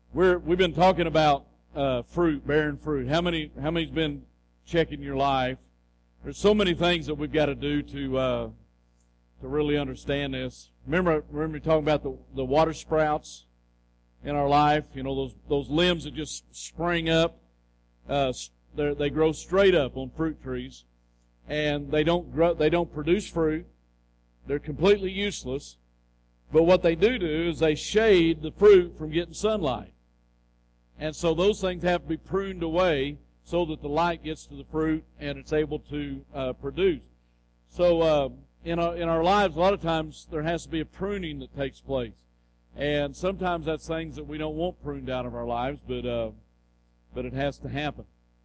We've been talking about fruit, bearing fruit. How many's been checking your life? There's so many things that we've got to do to really understand this. Remember talking about the water sprouts in our life. You know, those limbs that just spring up. They grow straight up on fruit trees, and they don't produce fruit. They're completely useless. But what they do is they shade the fruit from getting sunlight. And so those things have to be pruned away so that the light gets to the fruit and it's able to produce. So in our lives, a lot of times there has to be a pruning that takes place. And sometimes that's things that we don't want pruned out of our lives, but it has to happen.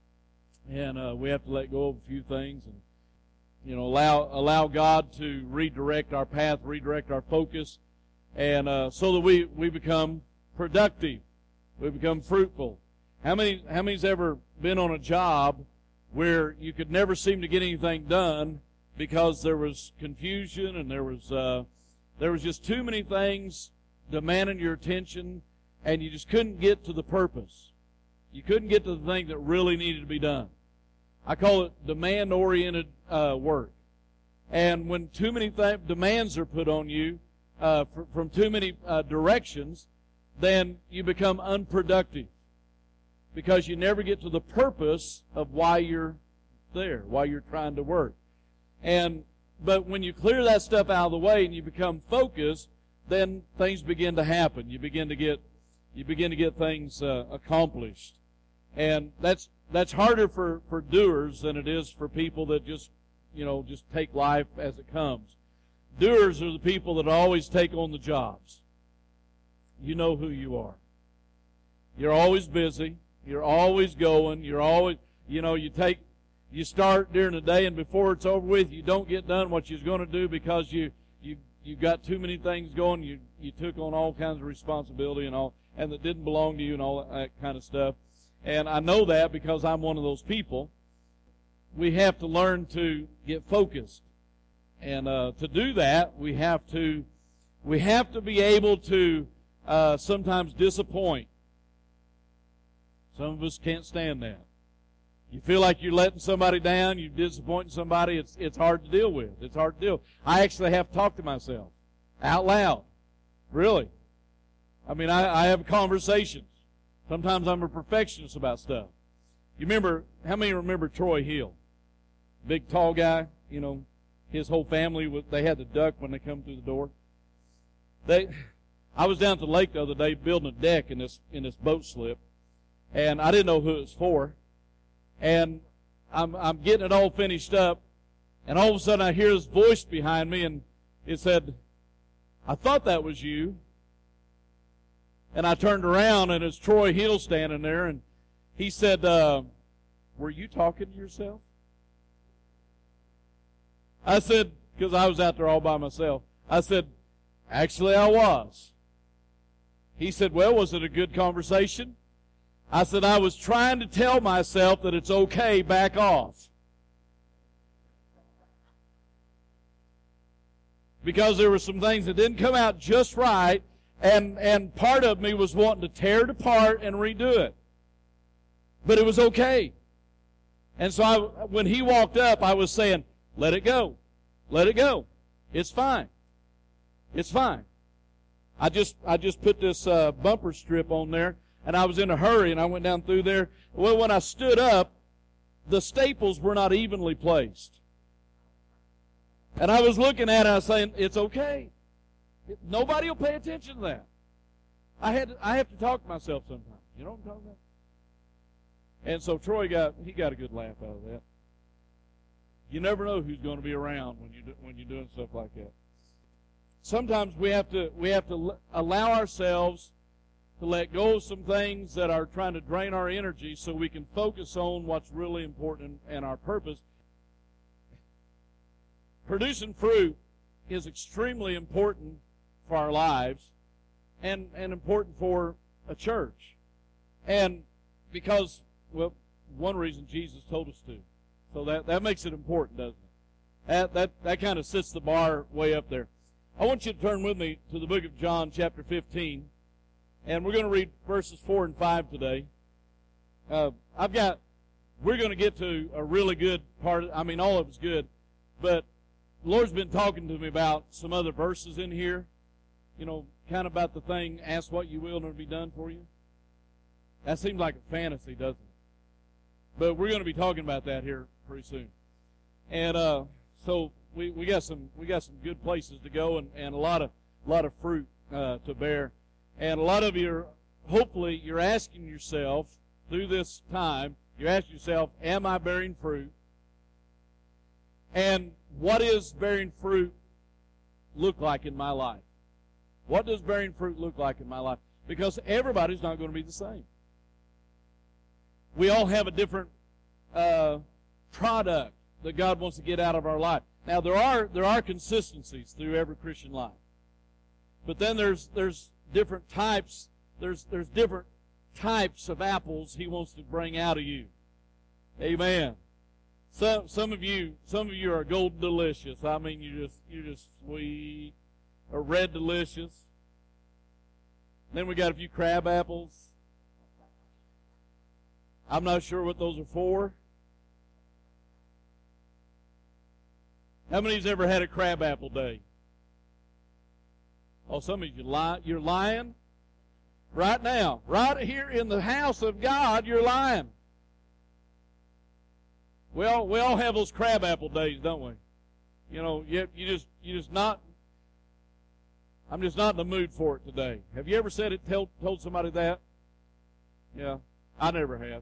And we have to let go of a few things and, you know, allow God to redirect our path, redirect our focus, and so that we become productive. We become fruitful. How many's ever been on a job where you could never seem to get anything done because there was confusion and there was just too many things demanding your attention, and you just couldn't get to the purpose. You couldn't get to the thing that really needed to be done. I call it demand-oriented work. And when too many demands are put on you from too many directions, then you become unproductive because you never get to the purpose of why you're there, why you're trying to work. But when you clear that stuff out of the way and you become focused, then things begin to happen. You begin to get things accomplished. And that's harder for doers than it is for people that just take life as it comes. Doers are the people that always take on the jobs. You know who you are. You're always busy. You're always going. You're always, you start during the day, and before it's over with, you don't get done what you're going to do because you got too many things going. You took on all kinds of responsibility and that didn't belong to you and all that kind of stuff. And I know that because I'm one of those people. We have to learn to get focused. And to do that, we have to be able to sometimes disappoint. Some of us can't stand that. You feel like you're letting somebody down, you're disappointing somebody, it's hard to deal with. It's hard to deal. I actually have to talk to myself out loud. Really. I mean, I have conversations. Sometimes I'm a perfectionist about stuff. How many remember Troy Hill? Big, tall guy, his whole family, they had the duck when they come through the door. I was down at the lake the other day building a deck in this boat slip, and I didn't know who it was for. And I'm getting it all finished up, and all of a sudden I hear this voice behind me, and it said, "I thought that was you." And I turned around, and it's Troy Hill standing there, and he said, "Were you talking to yourself?" I said, because I was out there all by myself, I said, "Actually, I was." He said, "Well, was it a good conversation?" I said, "I was trying to tell myself that it's okay, back off." Because there were some things that didn't come out just right, and part of me was wanting to tear it apart and redo it. But it was okay. And so when he walked up, I was saying, "Let it go. Let it go. It's fine. It's fine." I just put this bumper strip on there, and I was in a hurry, and I went down through there. Well, when I stood up, the staples were not evenly placed. And I was looking at it, I was saying, "It's okay. Nobody will pay attention to that." I have to talk to myself sometimes. You know what I'm talking about? And so Troy got a good laugh out of that. You never know who's going to be around when you're doing stuff like that. Sometimes we have to allow ourselves to let go of some things that are trying to drain our energy so we can focus on what's really important and our purpose. Producing fruit is extremely important for our lives and important for a church. And because, well, one reason Jesus told us to. So that makes it important, doesn't it? That kind of sets the bar way up there. I want you to turn with me to the book of John, chapter 15. And we're going to read verses 4 and 5 today. We're going to get to a really good part. All of it's good. But the Lord's been talking to me about some other verses in here. Kind of about the thing, ask what you will and it'll be done for you. That seems like a fantasy, doesn't it? But we're going to be talking about that here pretty soon. And so we got some good places to go and a lot of fruit to bear. And a lot of you hopefully you're asking yourself through this time, you're asking yourself, am I bearing fruit? And what does bearing fruit look like in my life? What does bearing fruit look like in my life? Because everybody's not going to be the same. We all have a different product that God wants to get out of our life. Now there are consistencies through every Christian life, but then there's different types. There's different types of apples He wants to bring out of you. Amen. Some of you are golden delicious. You're just sweet, or red delicious. Then we got a few crab apples. I'm not sure what those are for. How many's ever had a crab apple day? Oh, some of you you're lying right now. Right here in the house of God, you're lying. Well, we all have those crab apple days, don't we? You just not. I'm just not in the mood for it today. Have you ever said it? Told somebody that? Yeah, I never have.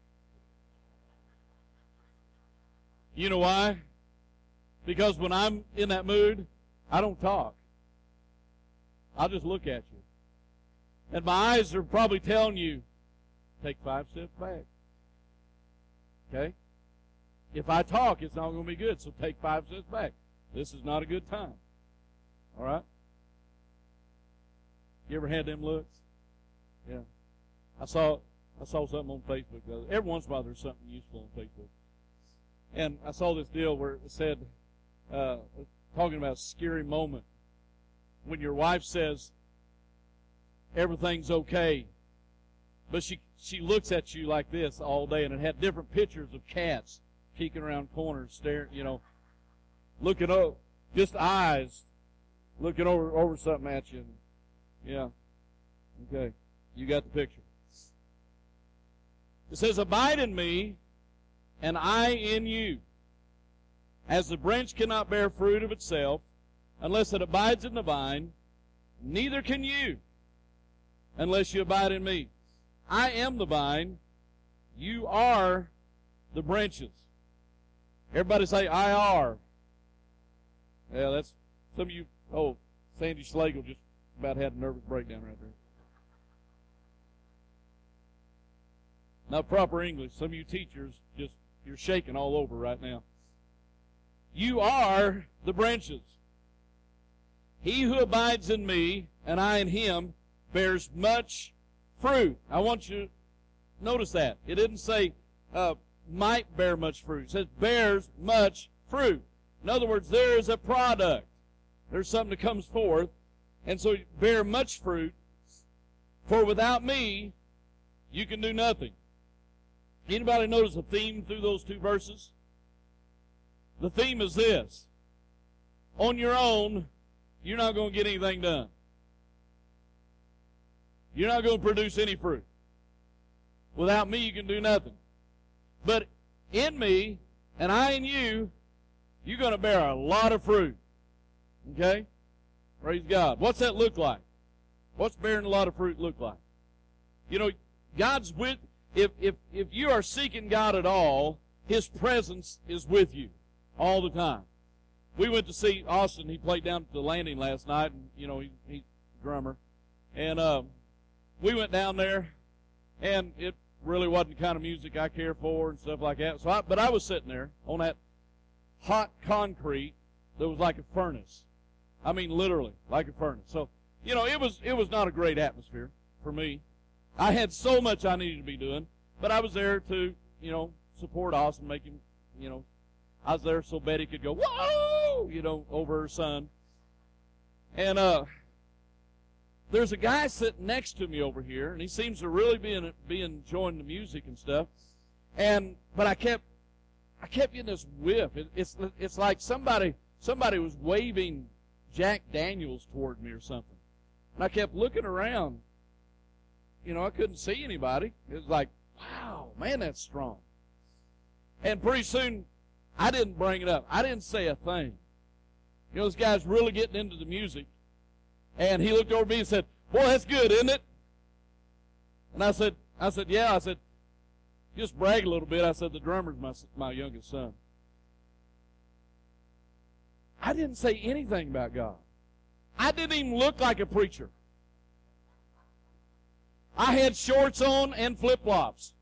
You know why? Because when I'm in that mood, I don't talk. I'll just look at you. And my eyes are probably telling you, take 5 steps back. Okay? If I talk, it's not going to be good, so take 5 steps back. This is not a good time. All right? You ever had them looks? Yeah. I saw something on Facebook. Every once in a while there's something useful on Facebook. And I saw this deal where it said, talking about a scary moment, when your wife says, everything's okay, but she looks at you like this all day, and it had different pictures of cats peeking around corners, staring, looking up, just eyes, looking over something at you. Yeah. Okay. You got the picture. It says, abide in me, and I in you. As the branch cannot bear fruit of itself unless it abides in the vine, neither can you unless you abide in me. I am the vine, you are the branches. Everybody say, I are. Yeah, that's some of you. Oh, Sandy Schlegel just about had a nervous breakdown right there. Not proper English. Some of you teachers you're shaking all over right now. You are the branches. He who abides in me and I in him bears much fruit. I want you to notice that. It didn't say might bear much fruit. It says bears much fruit. In other words, there is a product. There's something that comes forth. And so bear much fruit. For without me, you can do nothing. Anybody notice a theme through those two verses? The theme is this. On your own, you're not going to get anything done. You're not going to produce any fruit. Without me, you can do nothing. But in me, and I in you, you're going to bear a lot of fruit. Okay? Praise God. What's that look like? What's bearing a lot of fruit look like? God's with. If you are seeking God at all, His presence is with you all the time. We went to see Austin. He played down at the Landing last night, and he's a drummer. And we went down there, and it really wasn't the kind of music I care for and stuff like that. But I was sitting there on that hot concrete that was like a furnace. I mean, literally like a furnace. So it was not a great atmosphere for me. I had so much I needed to be doing, but I was there to, support Austin, make him, I was there so Betty could go, whoa, over her son. And, there's a guy sitting next to me over here, and he seems to really be enjoying the music and stuff. But I kept getting this whiff. It's like somebody was waving Jack Daniels toward me or something. And I kept looking around. You know, I couldn't see anybody. It was like, wow, man, that's strong. And pretty soon, I didn't bring it up. I didn't say a thing. You know, this guy's really getting into the music. And he looked over at me and said, boy, that's good, isn't it? And I said, yeah. I said, just brag a little bit. I said, the drummer's my youngest son. I didn't say anything about God. I didn't even look like a preacher. I had shorts on and flip-flops.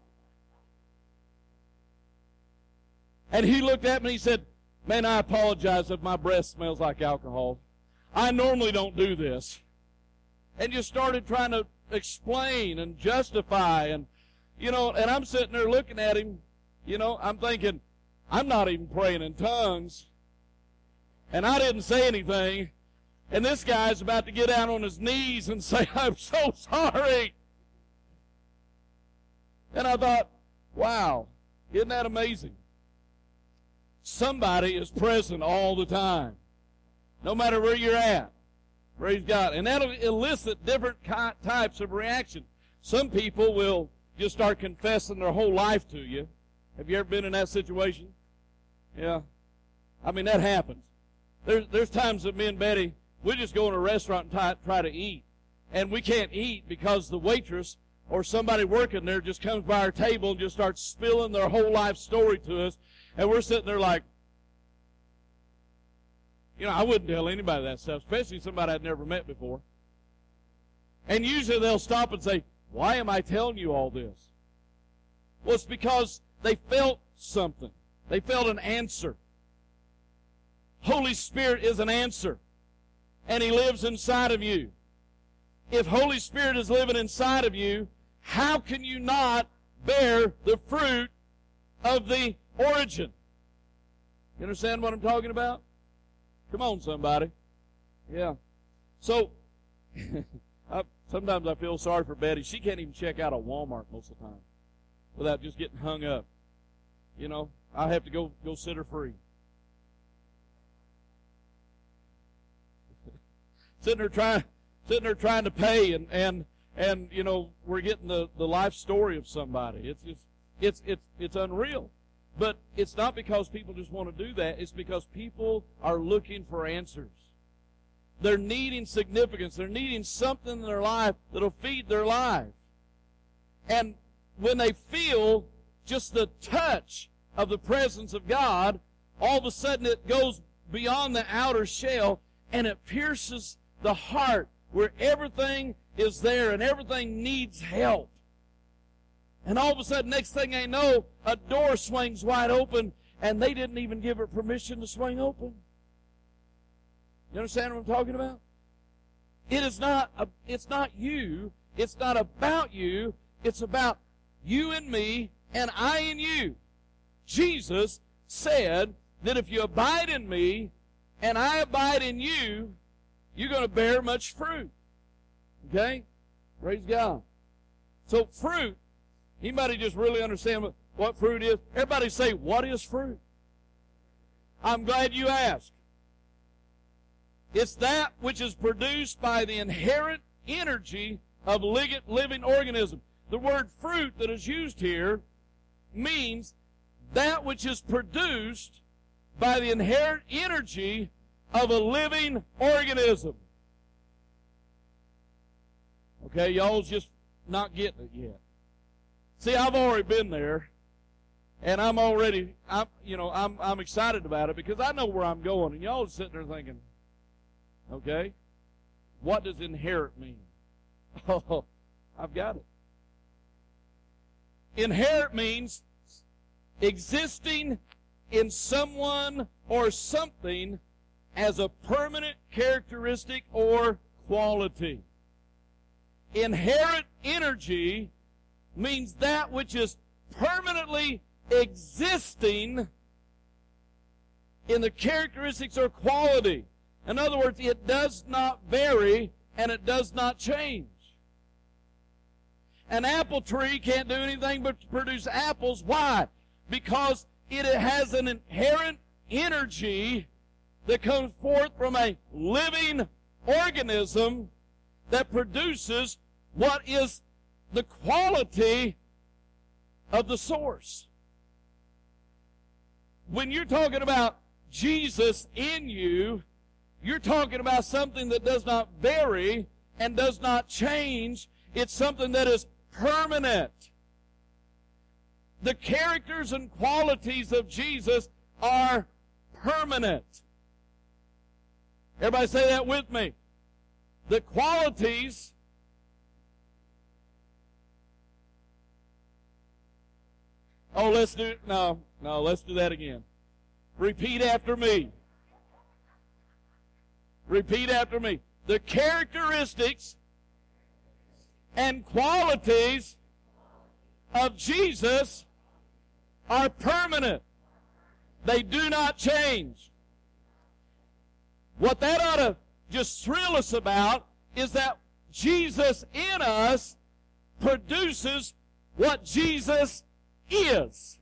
And he looked at me and he said, man, I apologize if my breath smells like alcohol. I normally don't do this. And just started trying to explain and justify. And, you know, and I'm sitting there looking at him. You know, I'm thinking, I'm not even praying in tongues. And I didn't say anything. And this guy's about to get down on his knees and say, I'm so sorry. And I thought, wow, isn't that amazing? Somebody is present all the time, no matter where you're at. Praise God. And that'll elicit different types of reaction. Some people will just start confessing their whole life to you. Have you ever been in that situation? Yeah. I mean, that happens. There's times that me and Betty, we just go in a restaurant and try to eat. And we can't eat because the waitress or somebody working there just comes by our table and just starts spilling their whole life story to us. And we're sitting there like, you know, I wouldn't tell anybody that stuff, especially somebody I'd never met before. And usually they'll stop and say, why am I telling you all this? Well, it's because they felt something. They felt an answer. Holy Spirit is an answer. And He lives inside of you. If Holy Spirit is living inside of you, how can you not bear the fruit of the origin? You understand what I'm talking about? Come on, somebody. Yeah. So, sometimes I feel sorry for Betty. She can't even check out a Walmart most of the time without just getting hung up. You know, I have to go set her free. Sitting there trying to pay, and you know, we're getting the life story of somebody. It's unreal. But it's not because people just want to do that. It's because people are looking for answers. They're needing significance. They're needing something in their life that'll feed their life. And when they feel just the touch of the presence of God, all of a sudden it goes beyond the outer shell and it pierces the heart where everything is there and everything needs help. And all of a sudden, next thing they know, a door swings wide open, and they didn't even give it permission to swing open. You understand what I'm talking about? It's not you. It's not about you. It's about you and me, and I and you. Jesus said that if you abide in me, and I abide in you, you're going to bear much fruit. Okay? Praise God. So fruit, anybody just really understand what fruit is? Everybody say, what is fruit? I'm glad you asked. It's that which is produced by the inherent energy of living organism. The word fruit that is used here means that which is produced by the inherent energy of a living organism. Okay, y'all's just not getting it yet. See, I've already been there, and I'm excited about it because I know where I'm going, and y'all are sitting there thinking, okay, what does inherit mean? Oh, I've got it. Inherit means existing in someone or something as a permanent characteristic or quality. Inherent energy means that which is permanently existing in the characteristics or quality. In other words, it does not vary and it does not change. An apple tree can't do anything but produce apples. Why? Because it has an inherent energy that comes forth from a living organism that produces what is the quality of the source. When you're talking about Jesus in you, you're talking about something that does not vary and does not change. It's something that is permanent. The characters and qualities of Jesus are permanent. Everybody say that with me. The qualities let's do let's do that again. Repeat after me. Repeat after me. The characteristics and qualities of Jesus are permanent. They do not change. What that ought to just thrill us about is that Jesus in us produces what Jesus is.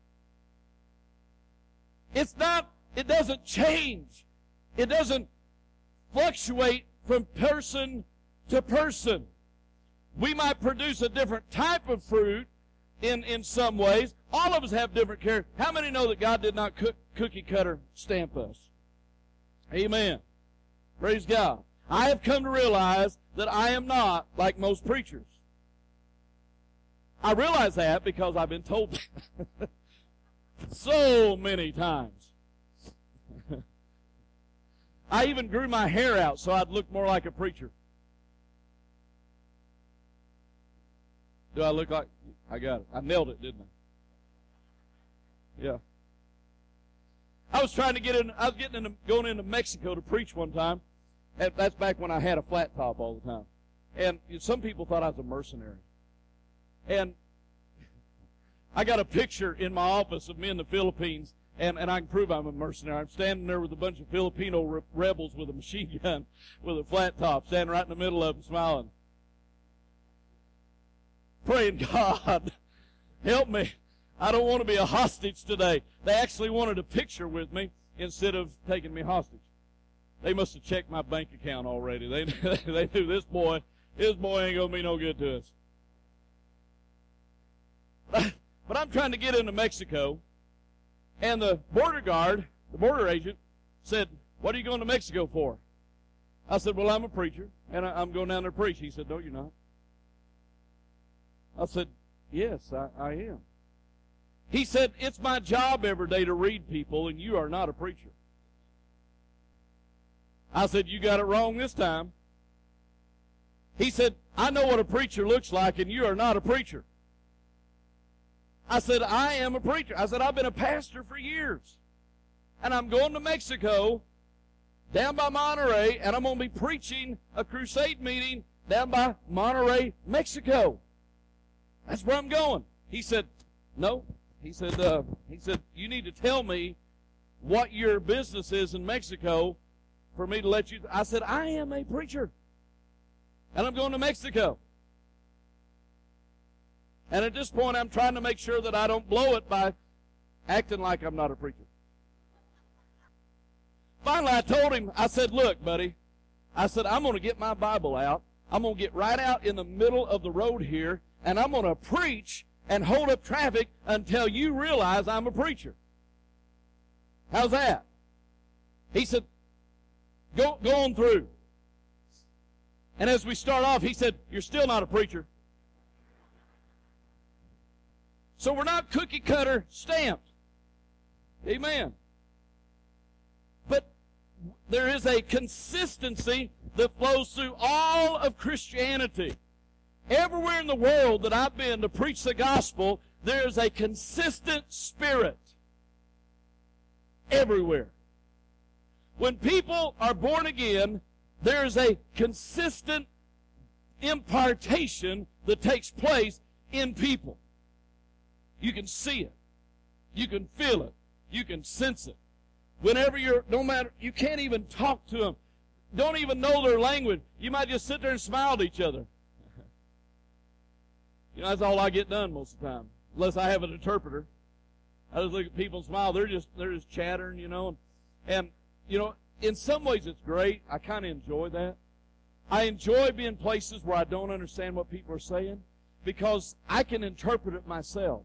It doesn't change. It doesn't fluctuate from person to person. We might produce a different type of fruit in some ways. All of us have different characters. How many know that God did not cookie cutter stamp us? Amen. Praise God. I have come to realize that I am not like most preachers. I realize that because I've been told that so many times. I even grew my hair out so I'd look more like a preacher. Do I look like? I got it. I nailed it, didn't I? Yeah. I was trying to get in. I was going into Mexico to preach one time. And that's back when I had a flat top all the time. And some people thought I was a mercenary. And I got a picture in my office of me in the Philippines, and I can prove I'm a mercenary. I'm standing there with a bunch of Filipino rebels with a machine gun, with a flat top, standing right in the middle of them, smiling. Praying, God, help me. I don't want to be a hostage today. They actually wanted a picture with me instead of taking me hostage. They must have checked my bank account already. They knew this boy ain't going to be no good to us. But I'm trying to get into Mexico, and the border guard, the border agent, said, "What are you going to Mexico for?" I said, "Well, I'm a preacher, and I'm going down there to preach." He said, "No, you're not." I said, "Yes, I am." He said, "It's my job every day to read people, and you are not a preacher." I said, "You got it wrong this time." He said, "I know what a preacher looks like, and you are not a preacher." I said, "I am a preacher." I said, "I've been a pastor for years, and I'm going to Mexico, down by Monterrey, and I'm going to be preaching a crusade meeting down by Monterrey, Mexico. That's where I'm going." He said, "No." He said, "You need to tell me what your business is in Mexico for me to let you." I said, "I am a preacher, and I'm going to Mexico." And at this point, I'm trying to make sure that I don't blow it by acting like I'm not a preacher. Finally, I told him, I said, "Look, buddy," I said, "I'm going to get my Bible out. I'm going to get right out in the middle of the road here, and I'm going to preach and hold up traffic until you realize I'm a preacher. How's that?" He said, Go on through." And as we start off, he said, "You're still not a preacher." So we're not cookie cutter stamped. Amen. But there is a consistency that flows through all of Christianity. Everywhere in the world that I've been to preach the gospel, there is a consistent spirit. Everywhere. When people are born again, there is a consistent impartation that takes place in people. You can see it. You can feel it. You can sense it. Whenever no matter, you can't even talk to them. don't even know their language. You might just sit there and smile at each other. You know, that's all I get done most of the time, unless I have an interpreter. I just look at people and smile. They're just chattering, you know. And you know, in some ways it's great. I kind of enjoy that. I enjoy being places where I don't understand what people are saying because I can interpret it myself.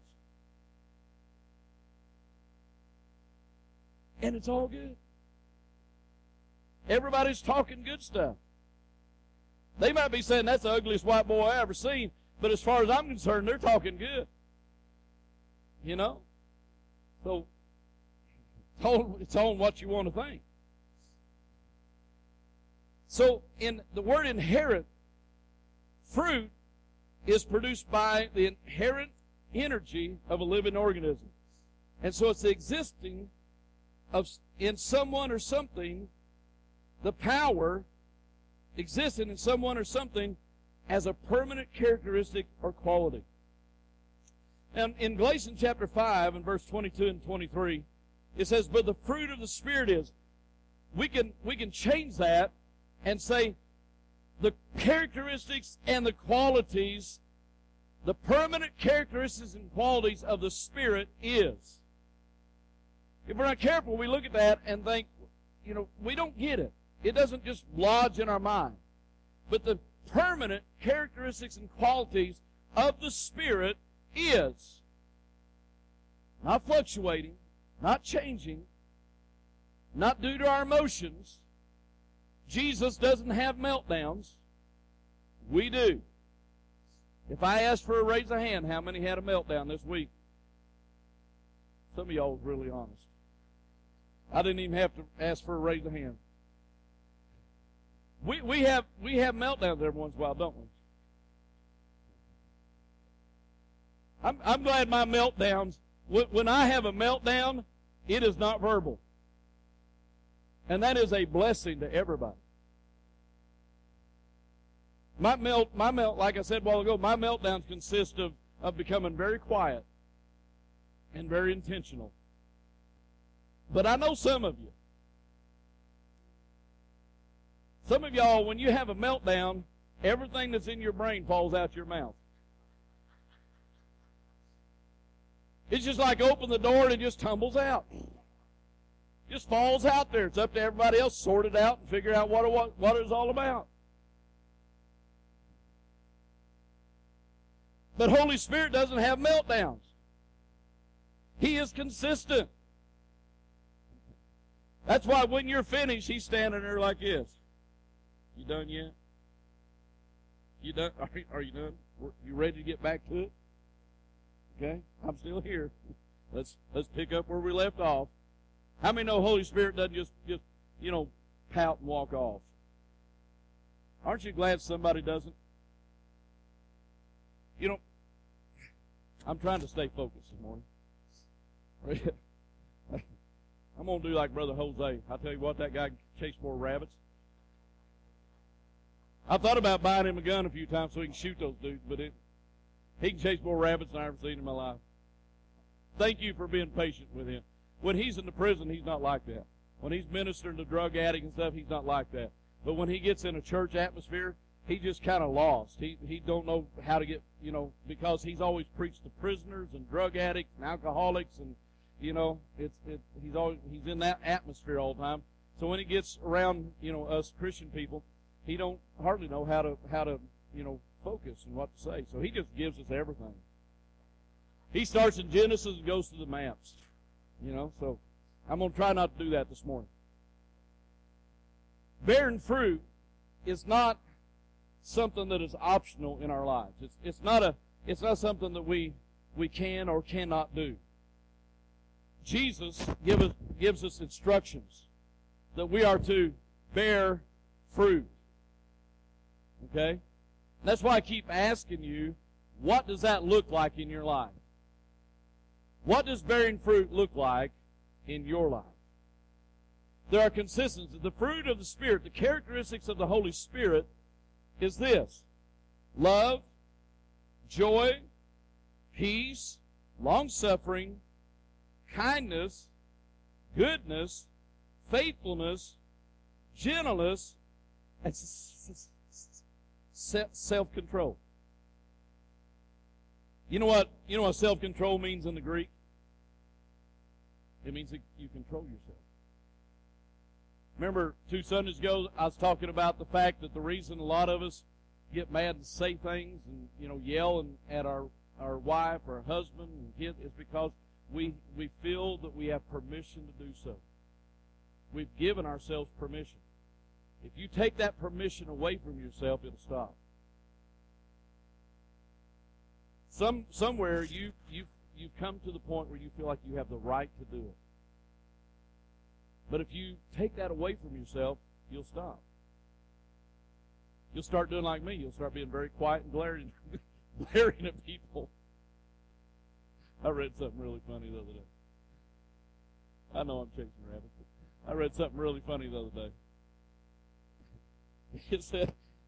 And it's all good. Everybody's talking good stuff. They might be saying, that's the ugliest white boy I ever seen, but as far as I'm concerned, they're talking good. You know? So, it's on what you want to think. So, in the word inherent, fruit is produced by the inherent energy of a living organism. And so it's the existing of in someone or something, the power existing in someone or something as a permanent characteristic or quality. And in Galatians chapter 5 and verse 22 and 23, it says, but the fruit of the Spirit is, we can change that and say the characteristics and the qualities, the permanent characteristics and qualities of the Spirit is. If we're not careful, we look at that and think, you know, we don't get it. It doesn't just lodge in our mind. But the permanent characteristics and qualities of the Spirit is not fluctuating, not changing, not due to our emotions. Jesus doesn't have meltdowns. We do. If I asked for a raise of hand, how many had a meltdown this week? Some of y'all was really honest. I didn't even have to ask for a raise of hand. We have meltdowns every once in a while, don't we? I'm glad my meltdowns, when I have a meltdown, it is not verbal. And that is a blessing to everybody. Like I said a while ago, my meltdowns consist of becoming very quiet and very intentional. But I know some of you. Some of y'all, when you have a meltdown, everything that's in your brain falls out your mouth. It's just like open the door and it just tumbles out. Just falls out there. It's up to everybody else to sort it out and figure out what it's all about. But Holy Spirit doesn't have meltdowns. He is consistent. That's why when you're finished, He's standing there like this. You done yet? You done? Are you done? You ready to get back to it? Okay, I'm still here. Let's pick up where we left off. How many know Holy Spirit doesn't just pout and walk off? Aren't you glad somebody doesn't? You know, I'm trying to stay focused this morning. I'm going to do like Brother Jose. I tell you what, that guy can chase more rabbits. I thought about buying him a gun a few times so he can shoot those dudes, but he can chase more rabbits than I've ever seen in my life. Thank you for being patient with him. When he's in the prison, he's not like that. When he's ministering to drug addicts and stuff, he's not like that. But when he gets in a church atmosphere, he just kind of lost. He don't know how to get, because he's always preached to prisoners and drug addicts and alcoholics, and he's in that atmosphere all the time. So when he gets around, us Christian people, he don't hardly know how to focus and what to say. So he just gives us everything. He starts in Genesis and goes to the maps. So I'm going to try not to do that this morning. Bearing fruit is not something that is optional in our lives. It's not something that we can or cannot do. Jesus gives us instructions that we are to bear fruit. Okay? That's why I keep asking you, what does that look like in your life? What does bearing fruit look like in your life? There are consistencies. The fruit of the Spirit, the characteristics of the Holy Spirit is this: love, joy, peace, long-suffering, kindness, goodness, faithfulness, gentleness, It's self-control. You know what self-control means in the Greek? It means that you control yourself. Remember 2 Sundays ago, I was talking about the fact that the reason a lot of us get mad and say things and, yell at our wife or our husband and kids is because we feel that we have permission to do so. We've given ourselves permission. If you take that permission away from yourself, it'll stop. Somewhere you've come to the point where you feel like you have the right to do it. But if you take that away from yourself, you'll stop. You'll start doing like me. You'll start being very quiet and glaring at people. I read something really funny the other day. I know I'm chasing rabbits, but I read something really funny the other day. It said,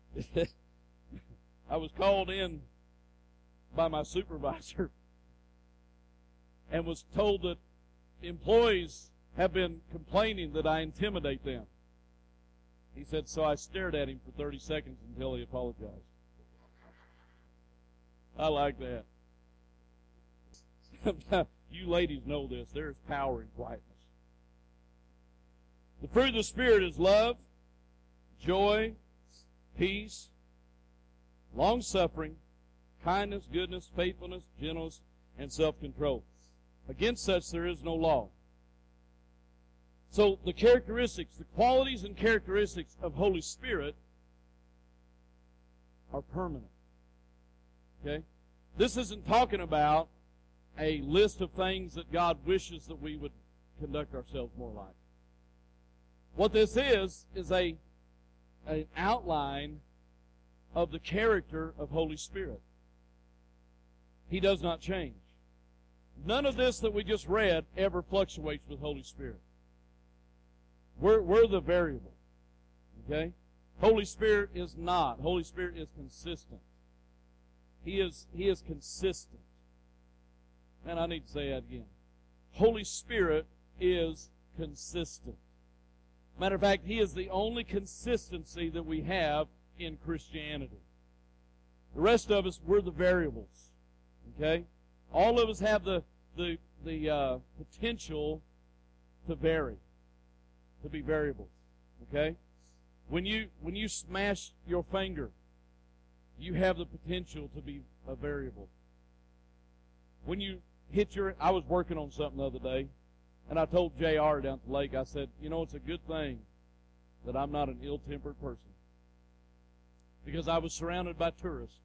I was called in by my supervisor and was told that employees have been complaining that I intimidate them. He said, so I stared at him for 30 seconds until he apologized. I like that. You ladies know this. There is power in quietness. The fruit of the Spirit is love, joy, peace, long-suffering, kindness, goodness, faithfulness, gentleness, and self-control. Against such there is no law. So the characteristics, the qualities and characteristics of Holy Spirit are permanent. Okay? This isn't talking about a list of things that God wishes that we would conduct ourselves more like. What this is an outline of the character of Holy Spirit. He does not change. None of this that we just read ever fluctuates with Holy Spirit. We're the variable. Okay? Holy Spirit is not. Holy Spirit is consistent. He is consistent. Man, I need to say that again. Holy Spirit is consistent. Matter of fact, He is the only consistency that we have in Christianity. The rest of us, we're the variables. Okay? All of us have the potential to vary, to be variables. Okay? When you smash your finger, you have the potential to be a variable. When you hit I was working on something the other day, and I told JR down at the lake, I said, it's a good thing that I'm not an ill-tempered person. Because I was surrounded by tourists,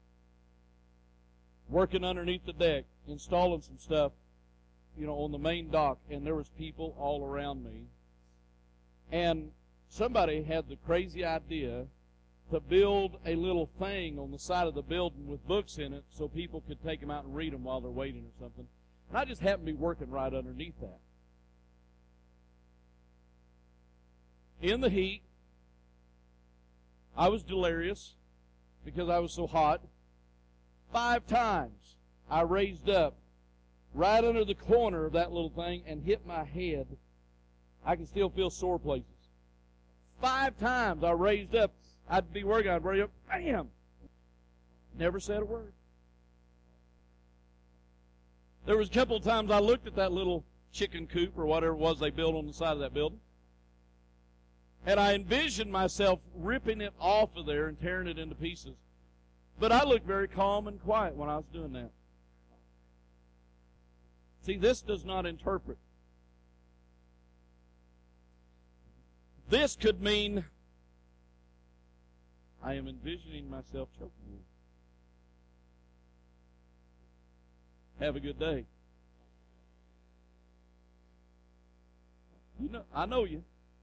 working underneath the deck, installing some stuff, on the main dock, and there was people all around me. And somebody had the crazy idea to build a little thing on the side of the building with books in it so people could take them out and read them while they're waiting or something. And I just happened to be working right underneath that. In the heat, I was delirious because I was so hot. 5 times I raised up right under the corner of that little thing and hit my head. I can still feel sore places. 5 times I raised up. I'd be working, I'd raise up, bam! Never said a word. There was a couple of times I looked at that little chicken coop or whatever it was they built on the side of that building, and I envisioned myself ripping it off of there and tearing it into pieces. But I looked very calm and quiet when I was doing that. See, this does not interpret. This could mean I am envisioning myself choking you. Have a good day. I know you.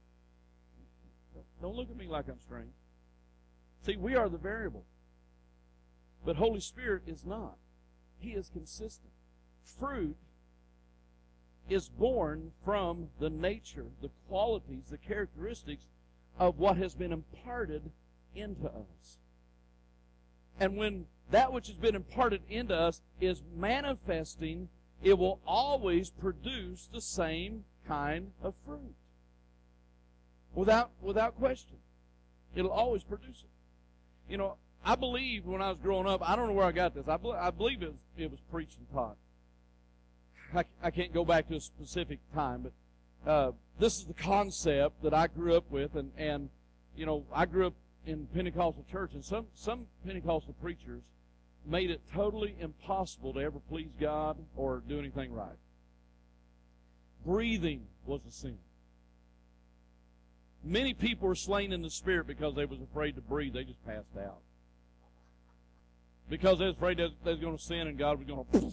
Don't look at me like I'm strange. See, we are the variable. But Holy Spirit is not. He is consistent. Fruit is born from the nature, the qualities, the characteristics of what has been imparted into us. And when that which has been imparted into us is manifesting, it will always produce the same kind of fruit. Without question. It'll always produce it. You know, I believe when I was growing up, I don't know where I got this. I believe it was preached and taught. I can't go back to a specific time, but this is the concept that I grew up with, and you know, I grew up in Pentecostal church, and some Pentecostal preachers made it totally impossible to ever please God or do anything right. Breathing was a sin. Many people were slain in the spirit because they was afraid to breathe. They just passed out. Because they was afraid they was going to sin and God was going to...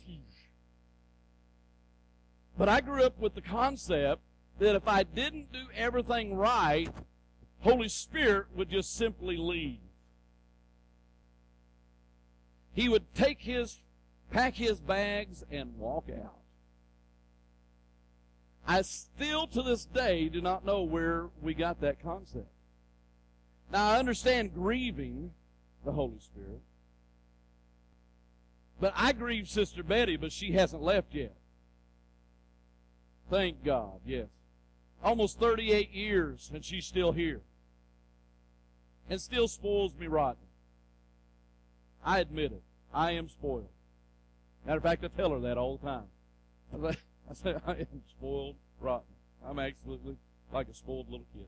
But I grew up with the concept that if I didn't do everything right, Holy Spirit would just simply leave. He would pack his bags and walk out. I still to this day do not know where we got that concept. Now I understand grieving the Holy Spirit. But I grieve Sister Betty, but she hasn't left yet. Thank God, yes. Almost 38 years, and she's still here. And still spoils me rotten. I admit it. I am spoiled. Matter of fact, I tell her that all the time. I say, I am spoiled rotten. I'm absolutely like a spoiled little kid.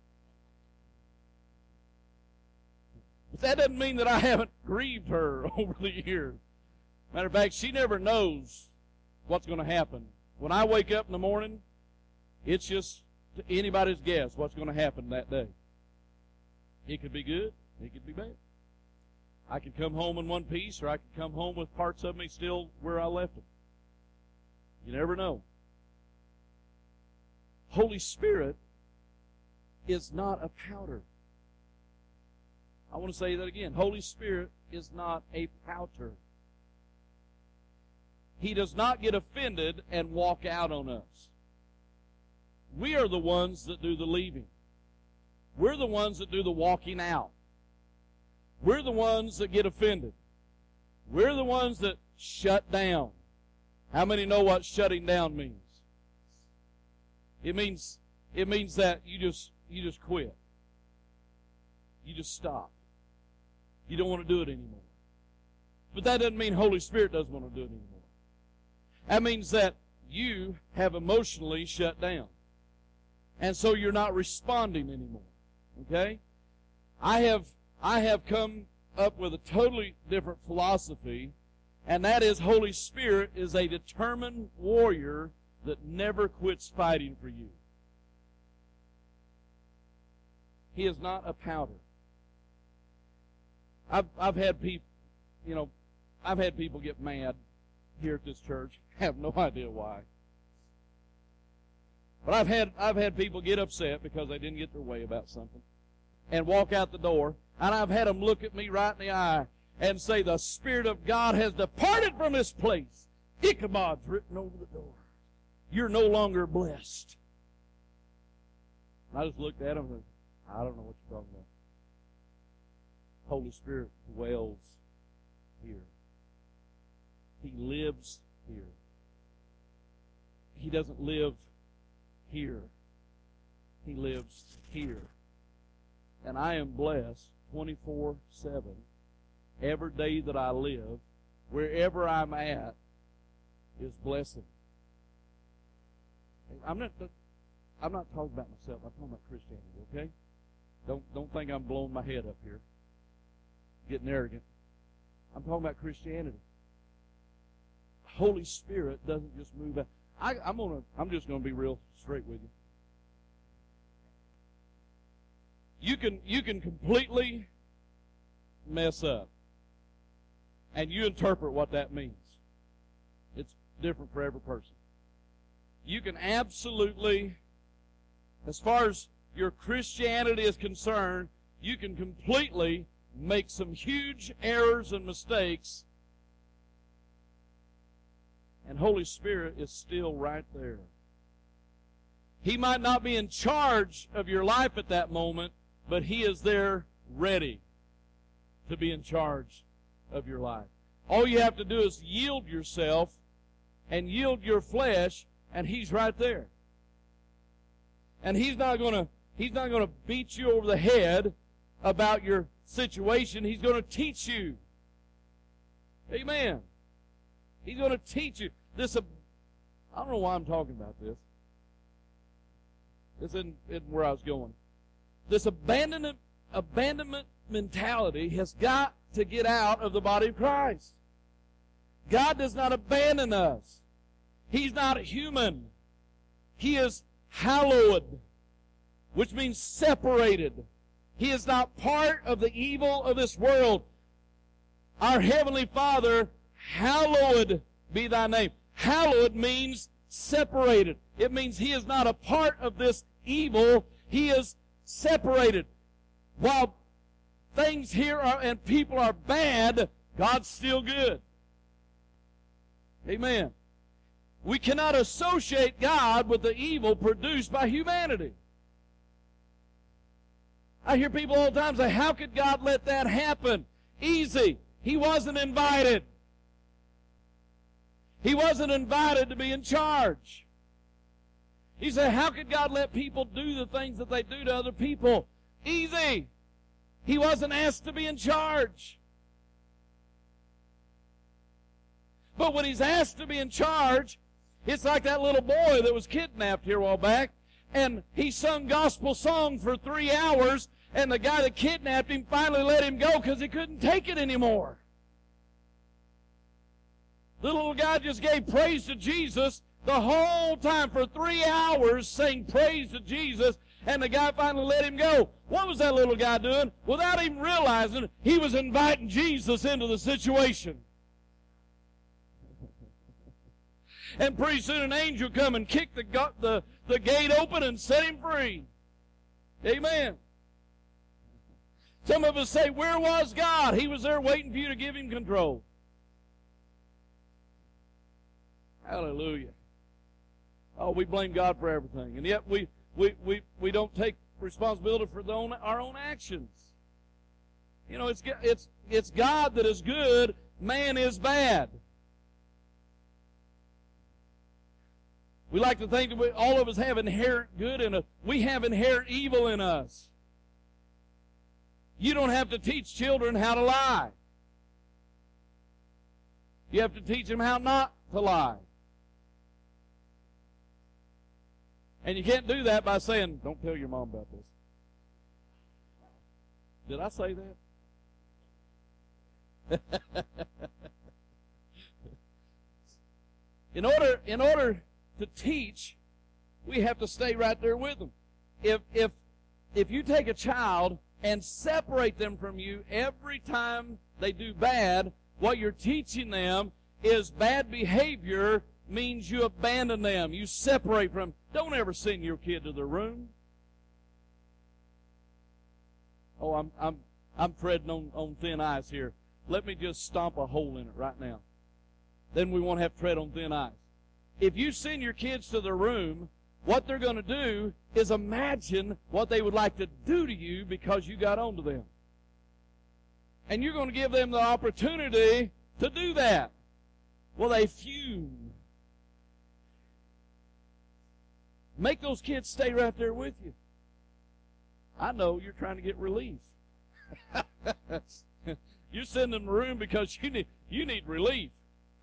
But that doesn't mean that I haven't grieved her over the years. Matter of fact, she never knows what's going to happen. When I wake up in the morning, it's just anybody's guess what's going to happen that day. It could be good. It could be bad. I could come home in one piece, or I could come home with parts of me still where I left them. You never know. Holy Spirit is not a powder. I want to say that again. Holy Spirit is not a powder. He does not get offended and walk out on us. We are the ones that do the leaving. We're the ones that do the walking out. We're the ones that get offended. We're the ones that shut down. How many know what shutting down means? It means that you just quit. You just stop. You don't want to do it anymore. But that doesn't mean Holy Spirit doesn't want to do it anymore. That means that you have emotionally shut down. And so you're not responding anymore. Okay? I have come up with a totally different philosophy, and that is Holy Spirit is a determined warrior that never quits fighting for you. He is not a powder. I've had people, I've had people get mad here at this church. I have no idea why. But I've had people get upset because they didn't get their way about something and walk out the door, and I've had them look at me right in the eye and say, "The Spirit of God has departed from this place. Ichabod's written over the door. You're no longer blessed." And I just looked at them and said, "I don't know what you're talking about." Holy Spirit dwells here. He lives here. He doesn't live here. He lives here. And I am blessed 24/7. Every day that I live, wherever I'm at, is blessing. I'm not talking about myself. I'm talking about Christianity, okay? Don't think I'm blowing my head up here, getting arrogant. I'm talking about Christianity. Holy Spirit doesn't just move out. I'm just going to be real straight with you. You can completely mess up, and you interpret what that means. It's different for every person. You can absolutely, as far as your Christianity is concerned, you can completely make some huge errors and mistakes, and Holy Spirit is still right there. He might not be in charge of your life at that moment, but He is there ready to be in charge of your life. All you have to do is yield yourself and yield your flesh, and He's right there. And He's not going to beat you over the head about your situation. He's going to teach you. Amen. He's going to teach you. I don't know why I'm talking about this. This isn't where I was going. This abandonment mentality has got to get out of the body of Christ. God does not abandon us. He's not human. He is hallowed, which means separated. He is not part of the evil of this world. Our Heavenly Father, hallowed be thy name. Hallowed means separated. It means He is not a part of this evil. He is separated. While things here and people are bad, God's still good. Amen. We cannot associate God with the evil produced by humanity. I hear people all the time say, how could God let that happen? Easy. He wasn't invited. He wasn't invited to be in charge. You say, how could God let people do the things that they do to other people? Easy. He wasn't asked to be in charge. But when He's asked to be in charge, it's like that little boy that was kidnapped here a while back, and he sung gospel songs for 3 hours, and the guy that kidnapped him finally let him go because he couldn't take it anymore. The little guy just gave praise to Jesus the whole time for 3 hours, saying praise to Jesus, and the guy finally let him go. What was that little guy doing? Without even realizing, he was inviting Jesus into the situation. And pretty soon an angel come and kicked the gate open and set him free. Amen. Some of us say, where was God? He was there waiting for you to give Him control. Hallelujah. Oh, we blame God for everything. And yet we don't take responsibility for our own actions. You know, it's God that is good, man is bad. We like to think that all of us have inherent good in us. We have inherent evil in us. You don't have to teach children how to lie. You have to teach them how not to lie. And you can't do that by saying, don't tell your mom about this. Did I say that? In order to teach, we have to stay right there with them. If you take a child and separate them from you every time they do bad, what you're teaching them is bad behavior means you abandon them. You separate from them. Don't ever send your kid to their room. Oh, I'm treading on thin ice here. Let me just stomp a hole in it right now. Then we won't have to tread on thin ice. If you send your kids to their room, what they're going to do is imagine what they would like to do to you because you got on to them. And you're going to give them the opportunity to do that. Well, they fume. Make those kids stay right there with you. I know you're trying to get relief. You send them to the room because you need relief.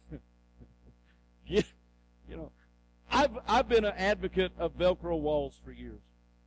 You know, I've been an advocate of Velcro walls for years.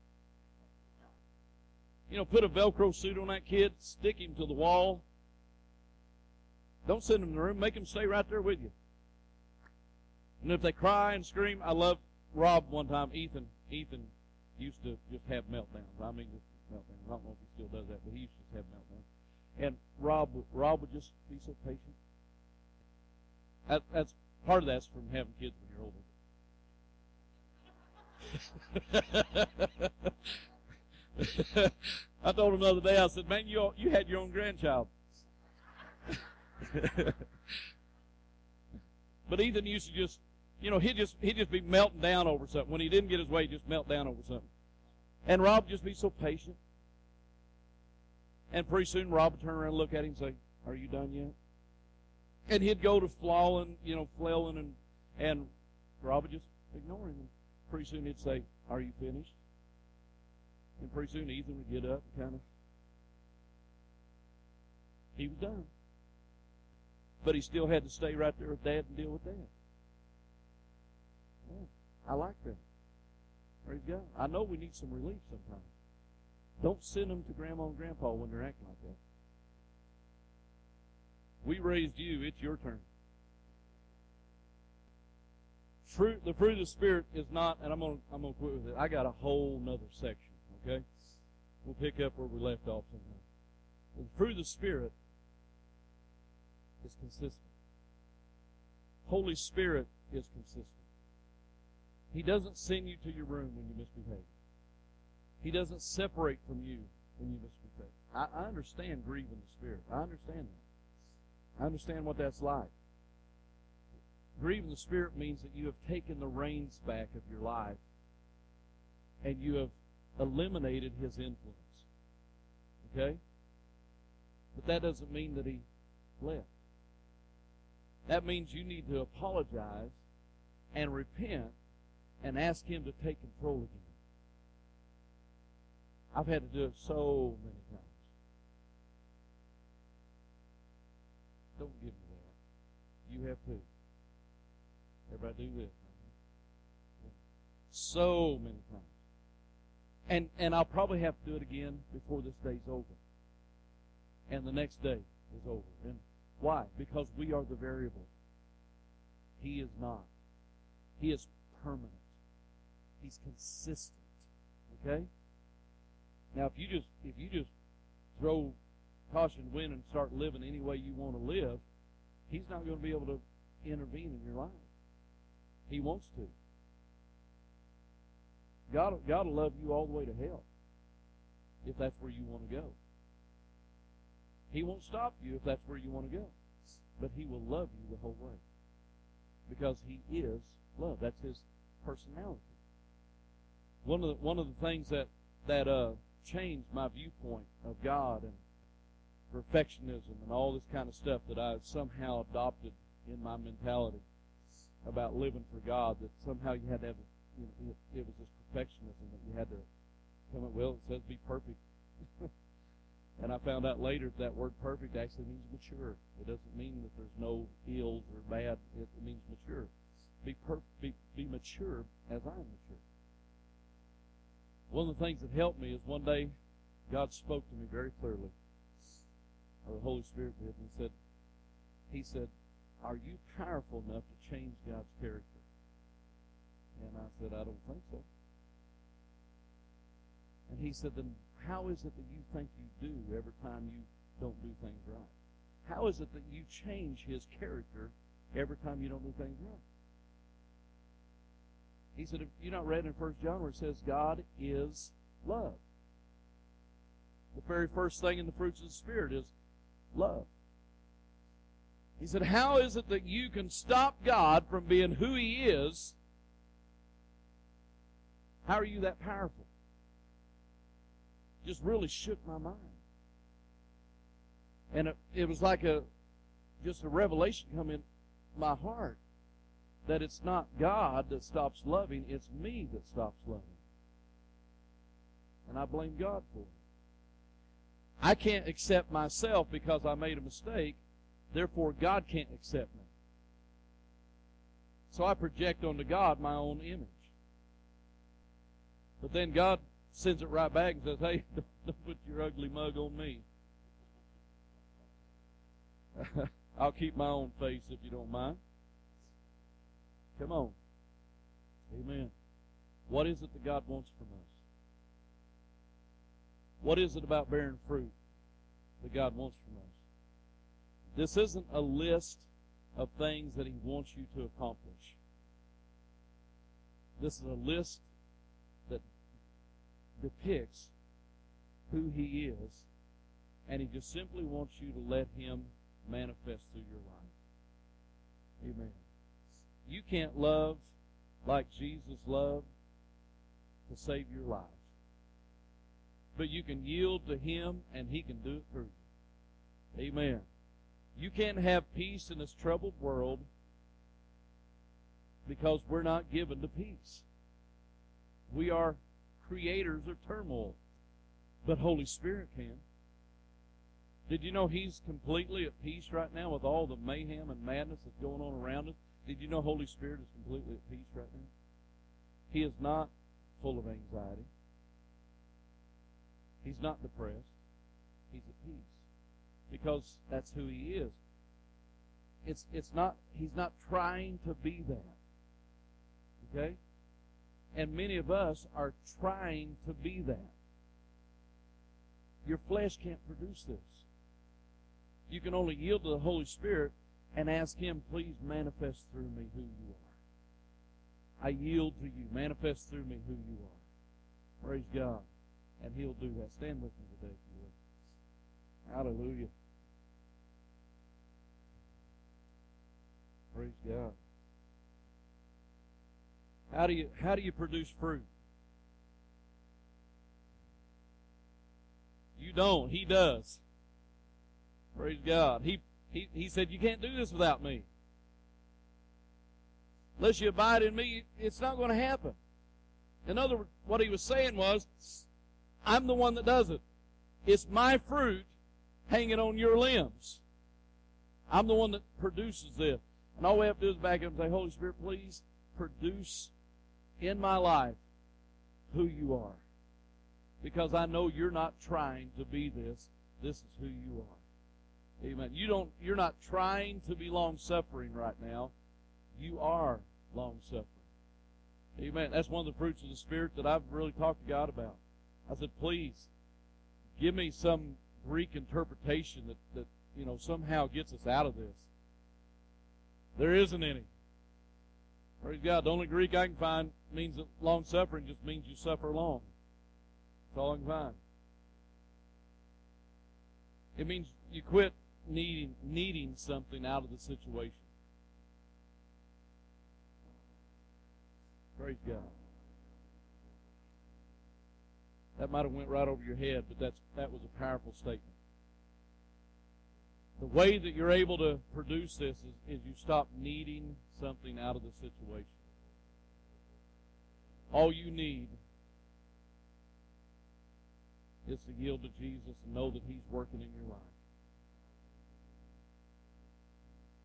You know, put a Velcro suit on that kid, stick him to the wall. Don't send them in the room. Make them stay right there with you. And if they cry and scream, I love Rob one time. Ethan used to just have meltdowns. I mean, just meltdowns. I don't know if he still does that, but he used to just have meltdowns. And Rob would just be so patient. That's part of that's from having kids when you're older. I told him the other day, I said, man, you had your own grandchild. But Ethan used to just, you know, he'd just be melting down over something. When he didn't get his way, he'd just melt down over something. And Rob would just be so patient. And pretty soon Rob would turn around and look at him and say, are you done yet? And he'd go to flailing, and Rob would just ignore him. And pretty soon he'd say, are you finished? And pretty soon Ethan would get up and kind of He was done. But he still had to stay right there with Dad and deal with Dad. Yeah, I like that. Praise God. I know we need some relief sometimes. Don't send them to Grandma and Grandpa when they're acting like that. We raised you. It's your turn. The fruit of the Spirit is not, and I'm gonna quit with it. I got a whole nother section. Okay, we'll pick up where we left off sometime. The fruit of the Spirit is consistent. Holy Spirit is consistent. He doesn't send you to your room when you misbehave. He doesn't separate from you when you misbehave. I understand grieving the Spirit. I understand that. I understand what that's like. Grieving the Spirit means that you have taken the reins back of your life and you have eliminated His influence. Okay? But that doesn't mean that He left. That means you need to apologize and repent and ask Him to take control again. I've had to do it so many times. Don't give me that. You have too. Everybody do this. So many times. And I'll probably have to do it again before this day's over. And the next day is over. And why? Because we are the variable. He is not. He is permanent. He's consistent. Okay? Now if you just throw caution to the wind and start living any way you want to live, He's not going to be able to intervene in your life. He wants to. God will love you all the way to hell if that's where you want to go. He won't stop you if that's where you want to go. But He will love you the whole way. Because He is love. That's His personality. One of the things that changed my viewpoint of God and perfectionism and all this kind of stuff that I've somehow adopted in my mentality about living for God, that somehow you had to have, it was this perfectionism that you had to come up, well, it says be perfect. And I found out later that word perfect actually means mature. It doesn't mean that there's no ills or bad. It means mature. Be mature as I am mature. One of the things that helped me is one day God spoke to me very clearly. Or the Holy Spirit did. And He said, are you powerful enough to change God's character? And I said, I don't think so. And He said, then how is it that you think you do every time you don't do things right? How is it that you change His character every time you don't do things right? He said, if you're not read in 1 John where it says God is love. The very first thing in the fruits of the Spirit is love. He said, how is it that you can stop God from being who He is? How are you that powerful? Just really shook my mind. And it was like just a revelation come in my heart that it's not God that stops loving, it's me that stops loving. And I blame God for it. I can't accept myself because I made a mistake, therefore God can't accept me. So I project onto God my own image. But then God sends it right back and says, hey, don't put your ugly mug on me. I'll keep my own face if you don't mind. Come on. Amen. What is it that God wants from us? What is it about bearing fruit that God wants from us? This isn't a list of things that He wants you to accomplish. This is a list that depicts who He is, and He just simply wants you to let Him manifest through your life. Amen. You can't love like Jesus loved to save your life. But you can yield to Him, and He can do it through you. Amen. You can't have peace in this troubled world because we're not given to peace. We are creators of turmoil. But Holy Spirit can. Did you know He's completely at peace right now with all the mayhem and madness that's going on around us? Did you know Holy Spirit is completely at peace right now? He is not full of anxiety. He's not depressed. He's at peace. Because that's who He is. It's not, He's not trying to be that. Okay? And many of us are trying to be that. Your flesh can't produce this. You can only yield to the Holy Spirit and ask Him, please manifest through me who you are. I yield to you. Manifest through me who you are. Praise God. And He'll do that. Stand with me today, if you would. Hallelujah. Praise God. How do you produce fruit? You don't. He does. Praise God. He said, you can't do this without me. Unless you abide in me, it's not going to happen. In other words, what He was saying was, I'm the one that does it. It's my fruit hanging on your limbs. I'm the one that produces this. And all we have to do is back up and say, Holy Spirit, please produce in my life who you are. Because I know you're not trying to be this. This is who you are. Amen. You're not trying to be long-suffering right now. You are long-suffering. Amen. That's one of the fruits of the Spirit that I've really talked to God about. I said, please, give me some Greek interpretation that somehow gets us out of this. There isn't any. Praise God. The only Greek I can find means that long-suffering just means you suffer long. That's all I can find. It means you quit needing something out of the situation. Praise God. That might have went right over your head, but that was a powerful statement. The way that you're able to produce this is you stop needing something out of the situation. All you need is to yield to Jesus and know that He's working in your life.